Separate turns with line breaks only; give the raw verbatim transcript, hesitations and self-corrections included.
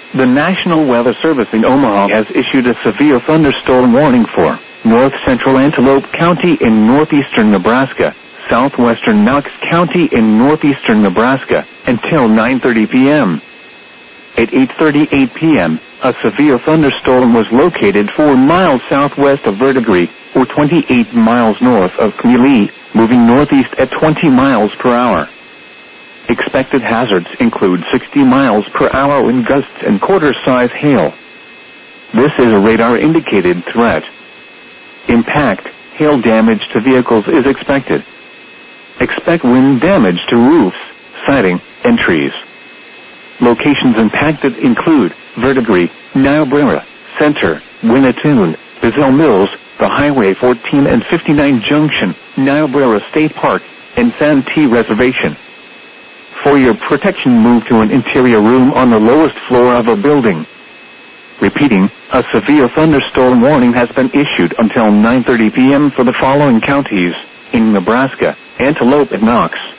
The National Weather Service in Omaha has issued a severe thunderstorm warning for north central Antelope County in northeastern Nebraska, southwestern Knox County in northeastern Nebraska, until nine thirty p.m. At eight thirty-eight p.m., a severe thunderstorm was located four miles southwest of Verdigris, or twenty-eight miles north of Greeley, moving northeast at twenty miles per hour. Expected hazards include sixty miles per hour wind gusts and quarter-size hail. This is a radar-indicated threat. Impact, hail damage to vehicles is expected. Expect wind damage to roofs, siding, and trees. Locations impacted include Verdigris, Niobrara, Center, Winnetoon, Bazell Mills, the Highway fourteen and fifty-nine Junction, Niobrara State Park, and Santee Reservation. For your protection, move to an interior room on the lowest floor of a building. Repeating, a severe thunderstorm warning has been issued until nine thirty p.m. for the following counties in Nebraska: Antelope and Knox.